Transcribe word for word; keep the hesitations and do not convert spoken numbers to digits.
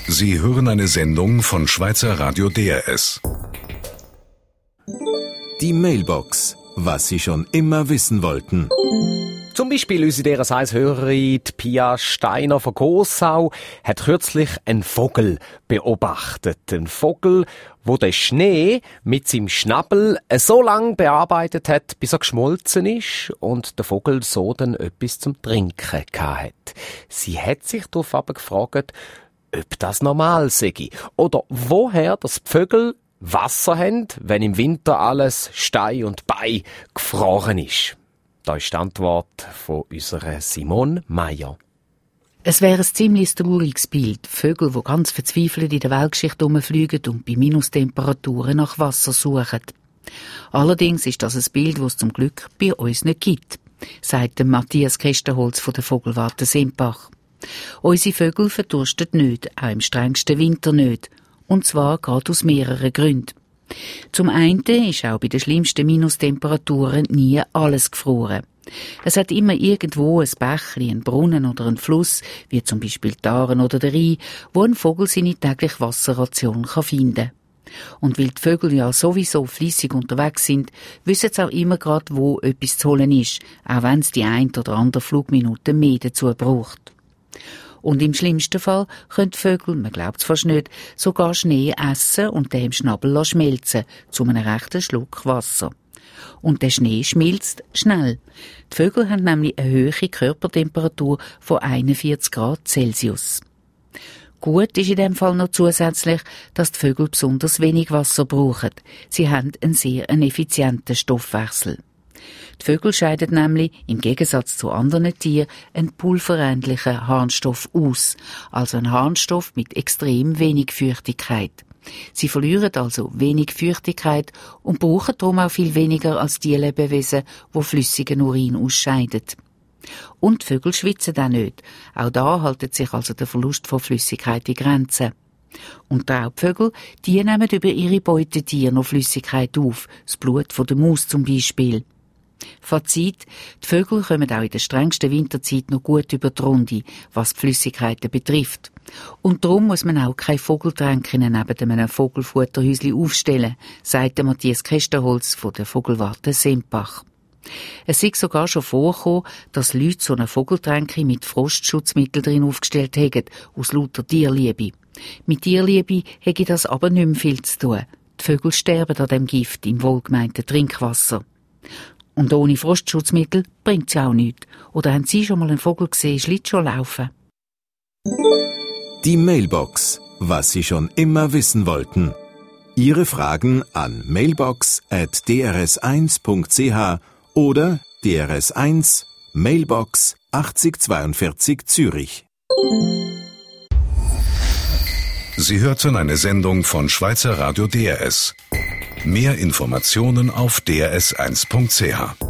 Sie hören eine Sendung von Schweizer Radio D R S. Die Mailbox. Was Sie schon immer wissen wollten. Zum Beispiel unsere D R S eins-Hörerin Pia Steiner von Gossau hat kürzlich einen Vogel beobachtet. Ein Vogel, wo den Schnee mit seinem Schnabel so lange bearbeitet hat, bis er geschmolzen ist und der Vogel so dann etwas zum Trinken hatte. Sie hat sich darauf aber gefragt, ob das normal sei oder woher das die Vögel Wasser haben, wenn im Winter alles Stein und Bein gefroren ist. Da ist die Antwort von unserer Simone Meyer. Es wäre ein ziemlich trauriges Bild. Vögel, die ganz verzweifelt in der Weltgeschichte herumfliegen und bei Minustemperaturen nach Wasser suchen. Allerdings ist das ein Bild, das es zum Glück bei uns nicht gibt, sagt Matthias Kestenholz von der Vogelwarte Sempach. Unsere Vögel verdursten nicht, auch im strengsten Winter nicht. Und zwar gerade aus mehreren Gründen. Zum einen ist auch bei den schlimmsten Minustemperaturen nie alles gefroren. Es hat immer irgendwo ein Bächli, ein Brunnen oder ein Fluss, wie zum Beispiel die Aare oder der Rhein, wo ein Vogel seine tägliche Wasserration kann finden kann. Und weil die Vögel ja sowieso fleissig unterwegs sind, wissen sie auch immer gerade, wo etwas zu holen ist, auch wenn es die ein oder andere Flugminute mehr dazu braucht. Und im schlimmsten Fall können die Vögel, man glaubt es fast nicht, sogar Schnee essen und den im Schnabel schmelzen, zu einem rechten Schluck Wasser. Und der Schnee schmilzt schnell. Die Vögel haben nämlich eine hohe Körpertemperatur von einundvierzig Grad Celsius. Gut ist in dem Fall noch zusätzlich, dass die Vögel besonders wenig Wasser brauchen. Sie haben einen sehr effizienten Stoffwechsel. Die Vögel scheiden nämlich, im Gegensatz zu anderen Tieren, einen pulverähnlichen Harnstoff aus, also einen Harnstoff mit extrem wenig Feuchtigkeit. Sie verlieren also wenig Feuchtigkeit und brauchen darum auch viel weniger als die Lebewesen, die flüssigen Urin ausscheiden. Und die Vögel schwitzen auch nicht. Auch da haltet sich also der Verlust von Flüssigkeit in Grenzen. Und die Raubvögel, die nehmen über ihre Beutetiere noch Flüssigkeit auf, das Blut von der Maus zum Beispiel. Fazit: Die Vögel kommen auch in der strengsten Winterzeit noch gut über die Runde, was die Flüssigkeiten betrifft. Und darum muss man auch keine Vogeltränke neben einem Vogelfutterhäuschen aufstellen, sagt Matthias Kestenholz von der Vogelwarte Sempach. Es ist sogar schon vorgekommen, dass Leute so eine Vogeltränke mit Frostschutzmittel drin aufgestellt haben, aus lauter Tierliebe. Mit Tierliebe hätte das aber nicht mehr viel zu tun. Die Vögel sterben an dem Gift im wohlgemeinten Trinkwasser. Und ohne Frostschutzmittel bringt es auch nichts. Oder haben Sie schon mal einen Vogel gesehen, Schlittschuh laufen? Die Mailbox. Was Sie schon immer wissen wollten. Ihre Fragen an mailbox at d r s eins punkt c h oder D R S eins Mailbox achtzig zweiundvierzig Zürich. Sie hörten eine Sendung von Schweizer Radio D R S. Mehr Informationen auf d r s eins punkt c h.